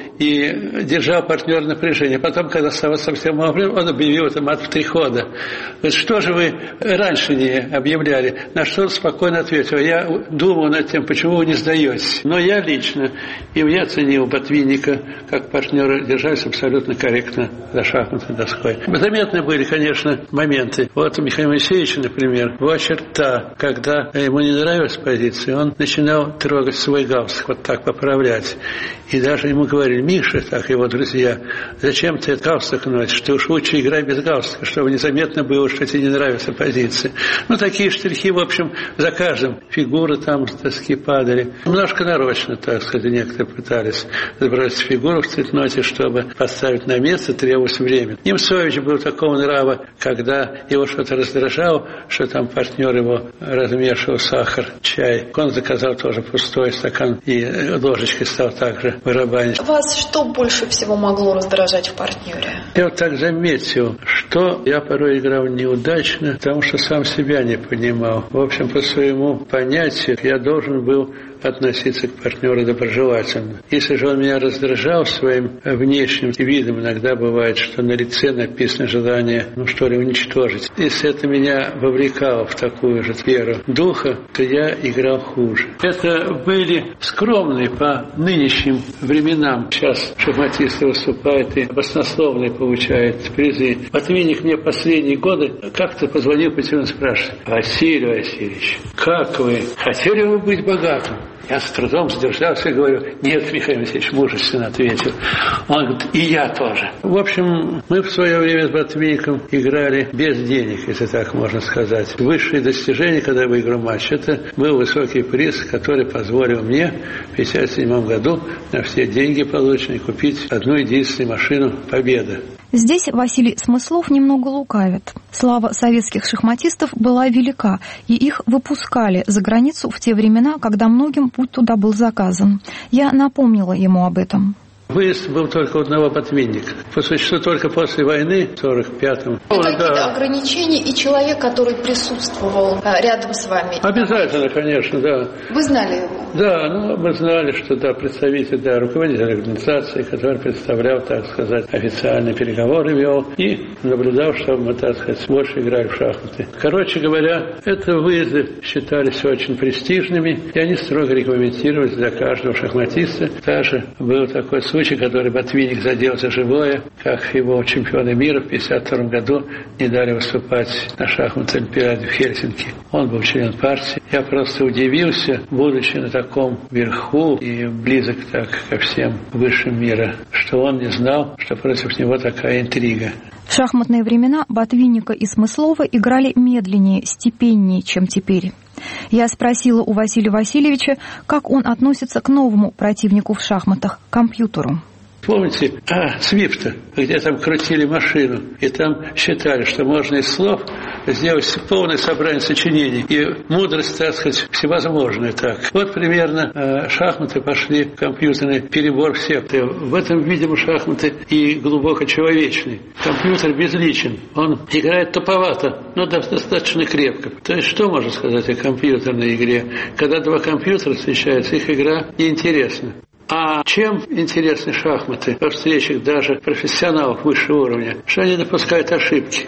и держал партнера напряжение. Потом, когда стало совсем мало, он объявил это мат в три хода. Говорит, что же вы раньше не объявляли? На что он спокойно ответил: я думал над тем, почему вы не сдаетесь. Но я лично, и я ценил Ботвинника как партнера, держались абсолютно корректно за шахматной доской. Заметны были, конечно, моменты. Вот у Михаила Моисеевича, например, была черта, когда ему не нравилась позиция, он начинал трогать свой галстук, вот так поправлять. И даже ему говорили: Миша, так его друзья, зачем ты галстук носишь? Ты уж лучше играй без галстука, чтобы незаметно было, что тебе не нравится позиция. Ну, такие штрихи, в общем, за каждым. Фигуры там с доски падали. Немножко нарочно, так сказать, некоторые пытались сбросить фигуру в цветноте, чтобы поставить на место, требовалось время. Немцович был такого нрава, когда его что-то раздражало, что там партнер его размешивал сахар, чай. Он заказал тоже пустой стакан и ложечкой стал также барабанить. Вас что больше всего могло раздражать в партнере? Я вот так заметил, что я порой играл неудачно, потому что сам себя не понимал. В общем, по своему понятию я должен был относиться к партнеру доброжелательно. Если же он меня раздражал своим внешним видом, иногда бывает, что на лице написано желание, ну что ли, уничтожить. Если это меня вовлекало в такую же веру духа, то я играл хуже. Это были скромные по нынешним временам. Сейчас шахматисты выступают и баснословные получают призы. Ботвинник мне последние годы как-то позвонил по телефону, спрашивает: Василий Васильевич, как вы? Хотели бы быть богатым? Я с трудом сдержался и говорю: нет, Михаил Васильевич, мужественно ответил. Он говорит: и я тоже. В общем, мы в свое время с Ботвинником играли без денег, если так можно сказать. Высшее достижение, когда я выиграл матч, это был высокий приз, который позволил мне в пятьдесят седьмом году на все деньги полученные купить одну единственную машину «Победа». Здесь Василий Смыслов немного лукавит. Слава советских шахматистов была велика, и их выпускали за границу в те времена, когда многим путь туда был заказан. Я напомнила ему об этом. Выезд был только у одного Ботвинника. По существу только после войны, в сорок пятом. Какие-то да. ограничения и человек, который присутствовал рядом с вами? Обязательно, конечно, да. Вы знали его? Да, ну мы знали, что да, представитель, да, руководитель организации, который представлял, так сказать, официальные переговоры вел и наблюдал, чтобы мы, так сказать, больше играли в шахматы. Короче говоря, это выезды считались очень престижными, и они строго регламентировались для каждого шахматиста. Даже был такой случай, который Ботвинник задел за живое, как его чемпионы мира в пятьдесят втором году не дали выступать на шахматной олимпиаде в Хельсинки. Он был член партии. Я просто удивился, будучи на таком верху и близок так ко всем высшим мира, что он не знал, что против него такая интрига. В шахматные времена Ботвинника и Смыслова играли медленнее, степеннее, чем теперь. Я спросила у Василия Васильевича, как он относится к новому противнику в шахматах – компьютеру. Помните, а, Свифта, где там крутили машину, и там считали, что можно из слов сделать полное собрание сочинений, и мудрость, так сказать, всевозможная так. Вот примерно э, шахматы пошли в компьютерный перебор всех. В этом, видимо, шахматы и глубоко человечный. Компьютер безличен, он играет туповато, но достаточно крепко. То есть, что можно сказать о компьютерной игре? Когда два компьютера встречаются, их игра неинтересна. А чем интересны шахматы во встречах даже профессионалов высшего уровня? Что они допускают ошибки.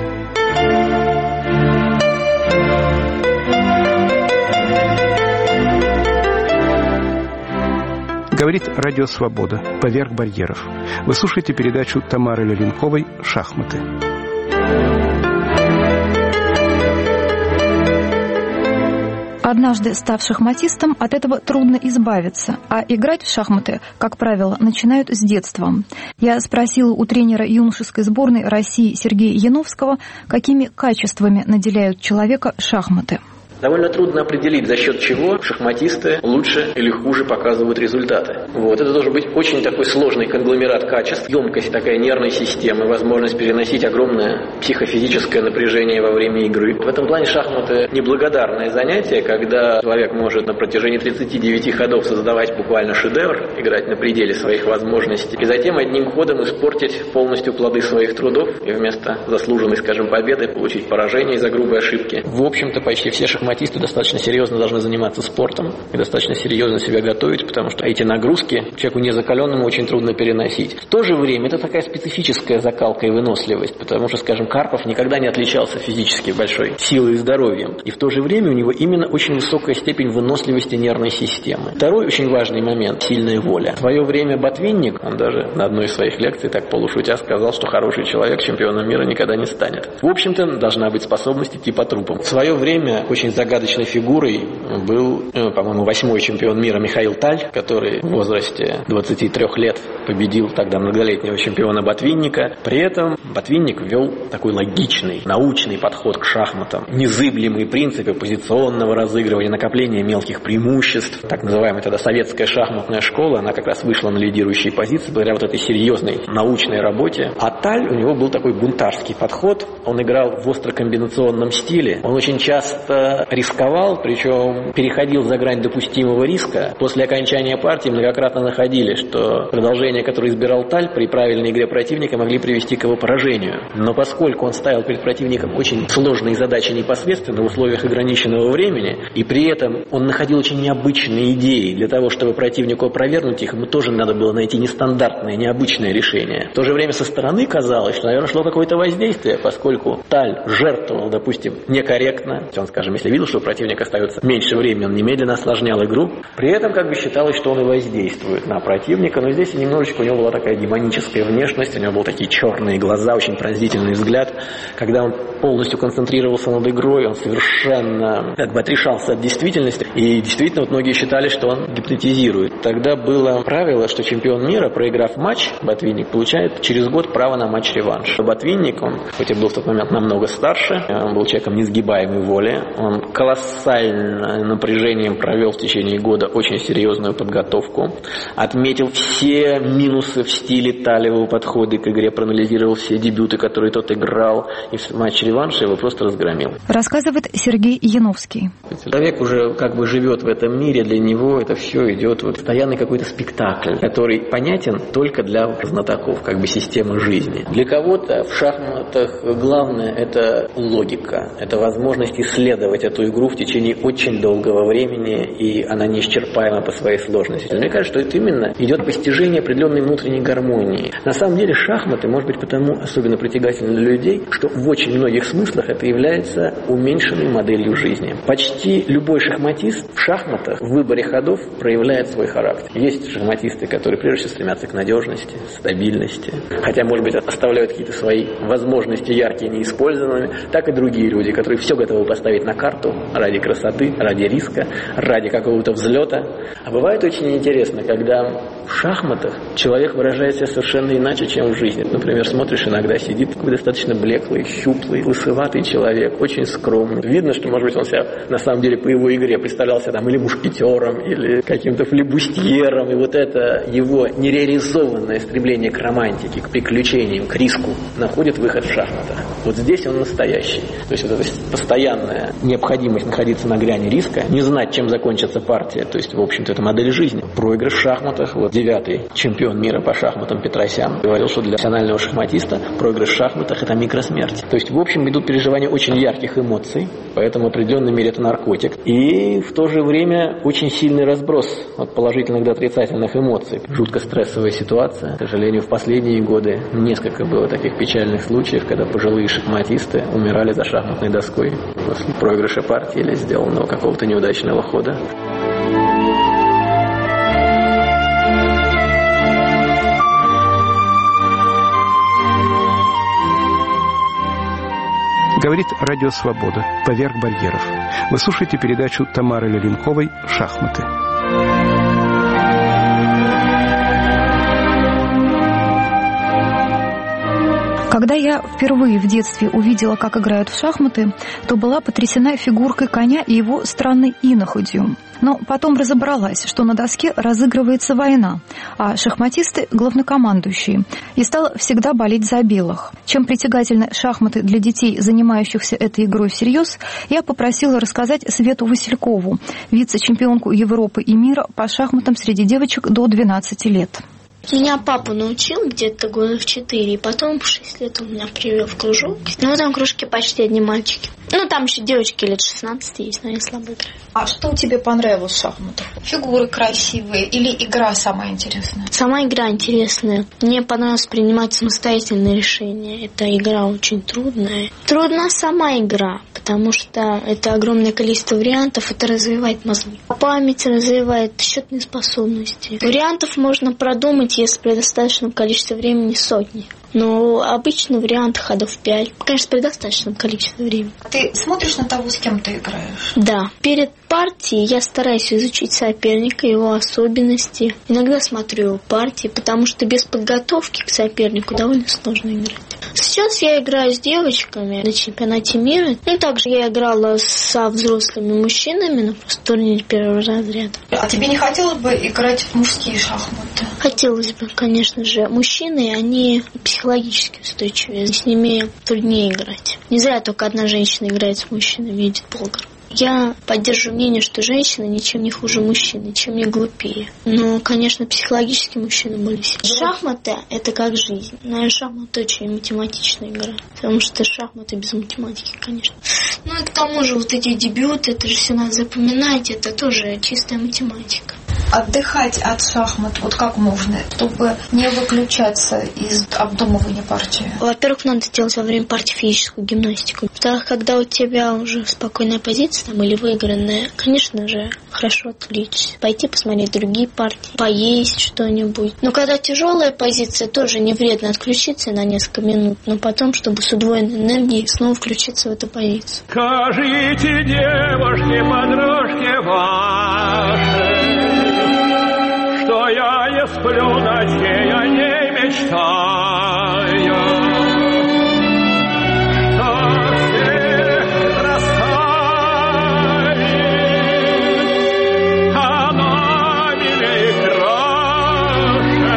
Говорит Радио Свобода. Поверх барьеров. Вы слушаете передачу Тамары Левинковой «Шахматы». Однажды став шахматистом, от этого трудно избавиться, а играть в шахматы, как правило, начинают с детства. Я спросила у тренера юношеской сборной России Сергея Яновского, какими качествами наделяют человека шахматы. Довольно трудно определить, за счет чего шахматисты лучше или хуже показывают результаты. Вот. Это должен быть очень такой сложный конгломерат качеств, емкость такая нервной системы, возможность переносить огромное психофизическое напряжение во время игры. В этом плане шахматы неблагодарное занятие, когда человек может на протяжении тридцати девяти ходов создавать буквально шедевр, играть на пределе своих возможностей, и затем одним ходом испортить полностью плоды своих трудов и вместо заслуженной, скажем, победы получить поражение из-за грубой ошибки. В общем-то, почти все шахматисты достаточно серьезно должны заниматься спортом и достаточно серьезно себя готовить, потому что эти нагрузки человеку незакаленному очень трудно переносить. В то же время это такая специфическая закалка и выносливость, потому что, скажем, Карпов никогда не отличался физически большой силой и здоровьем, и в то же время у него именно очень высокая степень выносливости нервной системы. Второй очень важный момент – сильная воля. В свое время Ботвинник, он даже на одной из своих лекций так полушутя сказал, что хороший человек чемпионом мира никогда не станет. В общем-то, должна быть способность идти по трупам. В свое время очень загадочной фигурой был, по-моему, восьмой чемпион мира Михаил Таль, который в возрасте двадцати трёх лет победил тогда многолетнего чемпиона Ботвинника. При этом Ботвинник ввел такой логичный, научный подход к шахматам, незыблемые принципы позиционного разыгрывания, накопления мелких преимуществ. Так называемая тогда советская шахматная школа, она как раз вышла на лидирующие позиции благодаря вот этой серьезной научной работе. А Таль, у него был такой бунтарский подход. Он играл в острокомбинационном стиле. Он очень часто рисковал, причем переходил за грань допустимого риска. После окончания партии многократно находили, что продолжение, которое избирал Таль, при правильной игре противника могли привести к его поражению. Но поскольку он ставил перед противником очень сложные задачи непосредственно в условиях ограниченного времени, и при этом он находил очень необычные идеи для того, чтобы противнику опровергнуть их, ему тоже надо было найти нестандартное, необычное решение. В то же время со стороны казалось, что, наверное, шло какое-то воздействие, поскольку Таль жертвовал, допустим, некорректно. Он, скажем, если видел, что противник остается меньше времени, он немедленно осложнял игру. При этом как бы считалось, что он и воздействует на противника, но здесь немножечко у него была такая демоническая внешность, у него были такие черные глаза, очень пронзительный взгляд. Когда он полностью концентрировался над игрой, он совершенно как бы отрешался от действительности, и действительно вот многие считали, что он гипнотизирует. Тогда было правило, что чемпион мира, проиграв матч, Ботвинник получает через год право на матч-реванш. Ботвинник, он хоть и был в тот момент намного старше, он был человеком несгибаемой воли, он колоссальным напряжением провел в течение года очень серьезную подготовку, отметил все минусы в стиле Талевого подхода к игре, проанализировал все дебюты, которые тот играл, и в матч-реванше его просто разгромил. Рассказывает Сергей Яновский. Человек уже как бы живет в этом мире, для него это все идет вот постоянный какой-то спектакль, который понятен только для знатоков, как бы система жизни. Для кого-то в шахматах главное это логика, это возможность исследовать эту игру в течение очень долгого времени, и она неисчерпаема по своей сложности. Мне кажется, что это именно идет постижение определенной внутренней гармонии. На самом деле шахматы, может быть, потому особенно притягательны для людей, что в очень многих смыслах это является уменьшенной моделью жизни. Почти любой шахматист в шахматах в выборе ходов проявляет свой характер. Есть шахматисты, которые прежде всего стремятся к надежности, стабильности, хотя, может быть, оставляют какие-то свои возможности яркие, неиспользованными, так и другие люди, которые все готовы поставить на карту ради красоты, ради риска, ради какого-то взлета. А бывает очень интересно, когда в шахматах человек выражает себя совершенно иначе, чем в жизни. Например, смотришь, иногда сидит такой достаточно блеклый, щуплый, лысоватый человек, очень скромный. Видно, что, может быть, он себя на самом деле по его игре представлялся там или мушкетером, или каким-то флебустьером, и вот это его нереализованное стремление к романтике, к приключениям, к риску находит выход в шахматах. Вот здесь он настоящий. То есть вот эта постоянная необходимость находиться на грани риска, не знать, чем закончится партия, то есть, в общем-то, это модель жизни. Проигрыш в шахматах, вот девятый чемпион мира по шахматам Петросян говорил, что для профессионального шахматиста проигрыш в шахматах – это микросмерть. То есть, в общем, идут переживания очень ярких эмоций, поэтому в определенной мере это наркотик. И в то же время очень сильный разброс от положительных до отрицательных эмоций. Жутко стрессовая ситуация. К сожалению, в последние годы несколько было таких печальных случаев, когда пожилые шахматисты умирали за шахматной доской после проигрыша партии или сделанного какого-то неудачного хода. Говорит Радио Свобода. Поверх барьеров. Вы слушаете передачу Тамары Леленковой «Шахматы». Когда я впервые в детстве увидела, как играют в шахматы, то была потрясена фигуркой коня и его странной иноходью. Но потом разобралась, что на доске разыгрывается война, а шахматисты – главнокомандующие, и стала всегда болеть за белых. Чем притягательны шахматы для детей, занимающихся этой игрой всерьез, я попросила рассказать Свету Василькову, вице-чемпионку Европы и мира по шахматам среди девочек до двенадцати лет. Меня папа научил где-то года в четыре, и потом в шесть лет он меня привел в кружок. Ну, там кружки почти одни мальчики. Ну, там еще девочки лет шестнадцать есть, но они слабо играют. А что тебе понравилось в шахматах? Фигуры красивые или игра самая интересная? Сама игра интересная. Мне понравилось принимать самостоятельные решения. Эта игра очень трудная. Трудна сама игра, потому что это огромное количество вариантов, это развивает мозги. Память развивает счетные способности. Вариантов можно продумать, если при достаточном количестве времени сотни. Но обычно варианты ходов пять. Конечно, при достаточном количестве времени. Ты смотришь на того, с кем ты играешь? Да. Перед партией я стараюсь изучить соперника, его особенности. Иногда смотрю его партии, потому что без подготовки к сопернику довольно сложно играть. Сейчас я играю с девочками на чемпионате мира. Ну, также я играла со взрослыми мужчинами на просто турнире первого разряда. А тебе не хотелось бы играть в мужские шахматы? Хотелось бы, конечно же. Мужчины, они психологически устойчивее. С ними труднее играть. Не зря только одна женщина играет с мужчинами, Эдит Болгар. Я поддерживаю мнение, что женщина ничем не хуже мужчины, чем не глупее. Но, конечно, психологически мужчина более сильный. Шахматы – это как жизнь. Но шахматы очень математичная игра. Потому что шахматы без математики, конечно. Ну и к тому же вот эти дебюты, это же все надо запоминать, это тоже чистая математика. Отдыхать от шахмат, вот как можно, чтобы не выключаться из обдумывания партии? Во-первых, надо делать во время партии физическую гимнастику. Во-вторых, когда у тебя уже спокойная позиция там, или выигранная, конечно же, хорошо отвлечься. Пойти посмотреть другие партии, поесть что-нибудь. Но когда тяжелая позиция, тоже не вредно отключиться на несколько минут, но потом, чтобы с удвоенной энергией снова включиться в эту позицию. Скажите, девушки, подружки ваши, что я не сплю ночей, о ней мечтаю, что всех красавиц она милей краше.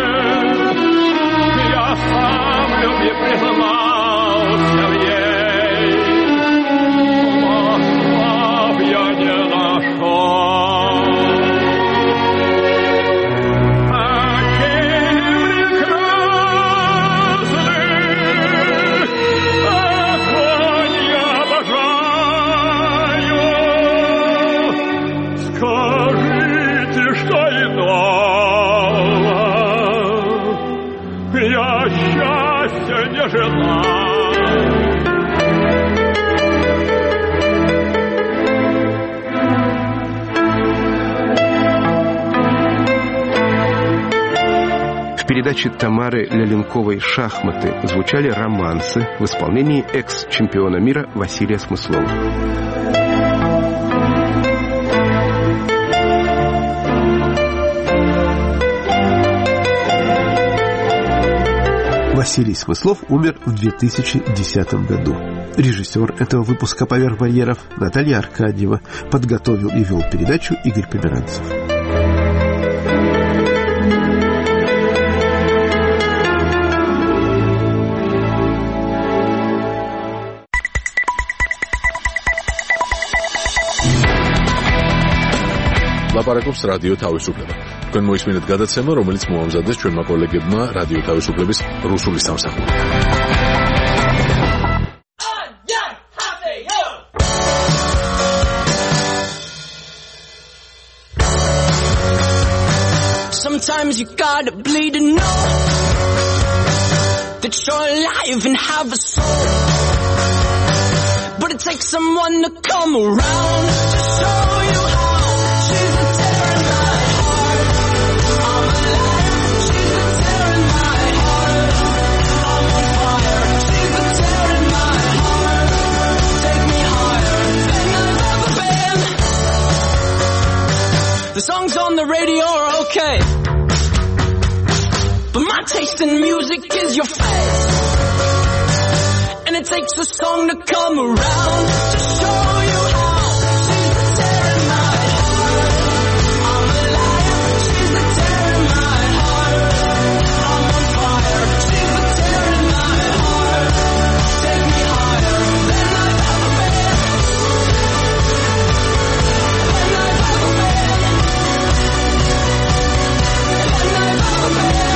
Я сам в любви признался в ей, слов я не нашел. В передаче Тамары Лялинковой «Шахматы» звучали романсы в исполнении экс-чемпиона мира Василия Смыслова. Василий Смыслов умер в две тысячи десятом году. Режиссер этого выпуска «Поверх барьеров» Наталья Аркадьева. Подготовил и вел передачу Игорь Померанцев. ლაპარაკობს რადიო თავისუფლება. თქვენ მოისმინეთ გადაცემა, რომელიც მოამზადეს ჩვენმა კოლეგებმა რადიო თავისუფლების რუსული სამსახური. Sometimes you gotta bleed to know that you're alive and have a soul. But it takes someone to come around to show you how. She's been tearing my heart. I'm alive. She's been tearing my heart. I'm on fire. She's been tearing my heart. Take me higher than I've ever been. The songs on the radio are okay, but my taste in music is your face. and it takes a song to come around to show you how. She's the tear in my heart. I'm a liar. She's the tear in my heart. I'm on fire. She's the tear in my heart. Take me higher than I've ever been. Than I've ever been. Than I've ever been.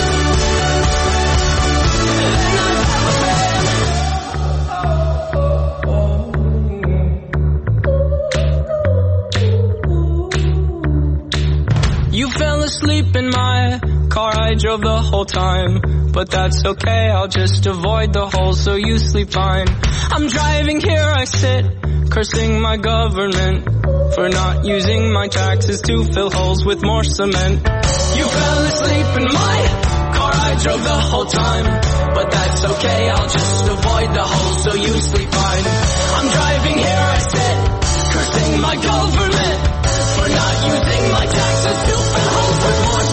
You fell asleep in my car, I drove the whole time. But that's okay, I'll just avoid the hole so you sleep fine. I'm driving here, I sit, cursing my government for not using my taxes to fill holes with more cement. You fell asleep in my car, I drove the whole time. But that's okay, I'll just avoid the hole so you sleep fine. I'm driving here, I sit, cursing my government for not using my taxes to fill holes with more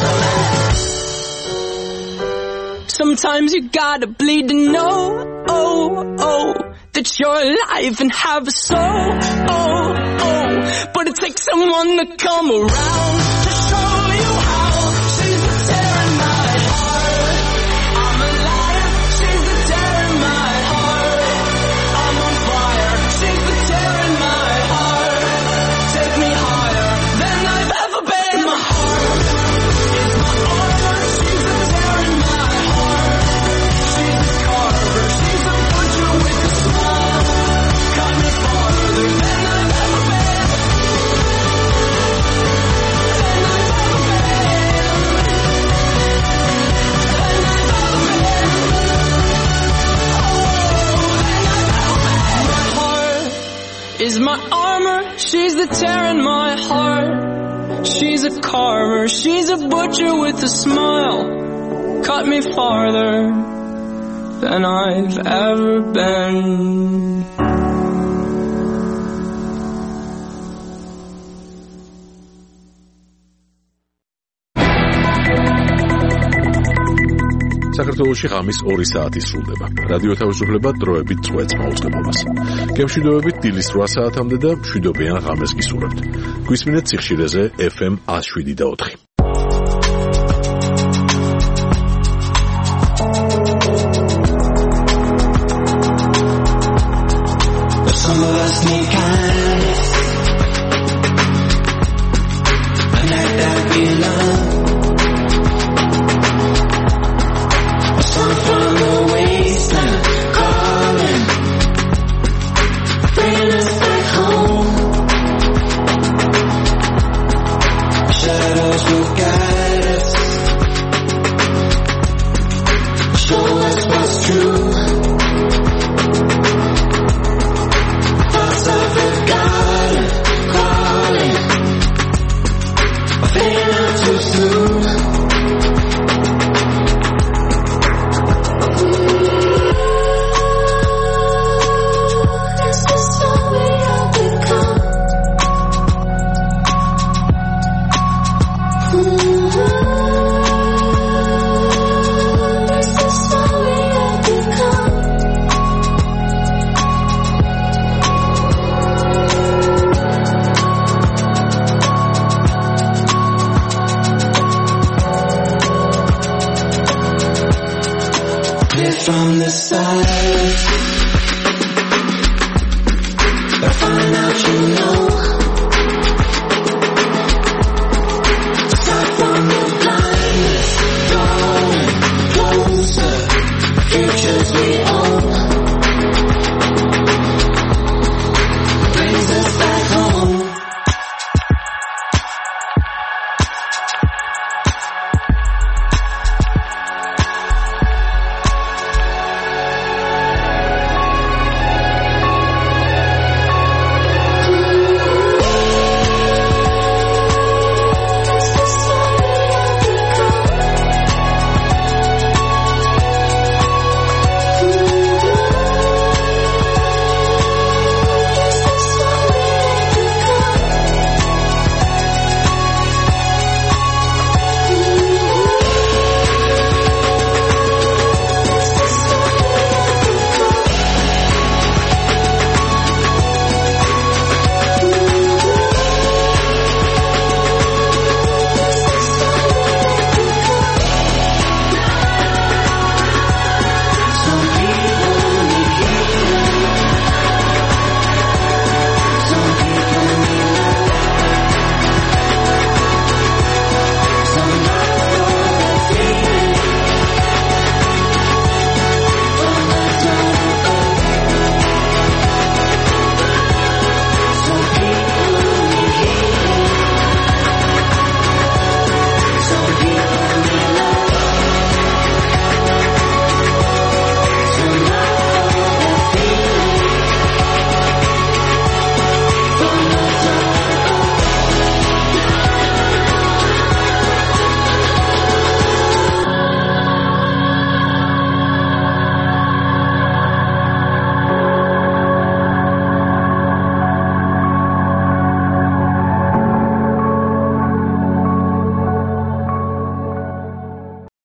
cement. Sometimes you gotta bleed to know, oh, oh, that you're alive and have a soul, oh, oh. But it takes someone to come around to show you how. She's the tear in my heart. I'm a liar. She's the tear in my heart. I'm on fire. She's the tear in my heart. Take me higher than I've ever been. My heart is my armor. She's the tear in my heart. She's a carver. She's a butcher with a smile. Cut me farther than I've ever been. Than I've ever been. Than I've ever been. Oh, than I've ever been. My heart is my armor. She's the tear in my heart. She's a carver. She's a butcher with a smile. Cut me farther than I've ever been. საქართველოში ღამის ორი საათი სრულდება. რადიო თავისუფლება დროებით წვეთს მაუწყებლობას. გემშვიდობებით დილის რვა საათამდე და მშვიდობიან ღამეს გისურვებთ. გვისმინეთ სიხშირეზე ეფ ემ one oh seven და four. Some of us need kindness, a night that we love. A song from the wasteland calling, bringing us back home. Shadows will guide us, show us what's true. From the silence,